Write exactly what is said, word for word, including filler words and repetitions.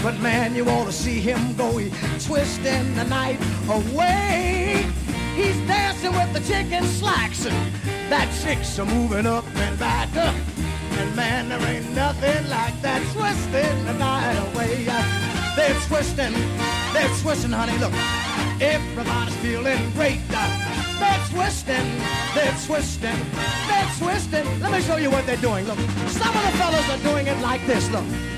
But man, you ought to see him go. He's twisting the night away. He's dancing with the chicken slacks, and that chick's a moving up and back. And man, there ain't nothing like that, twisting the night away. They're twisting, they're twisting, honey, look. Everybody's feeling great. They're twisting, they're twisting, they're twisting. Let me show you what they're doing, look. Some of the fellas are doing it like this, look.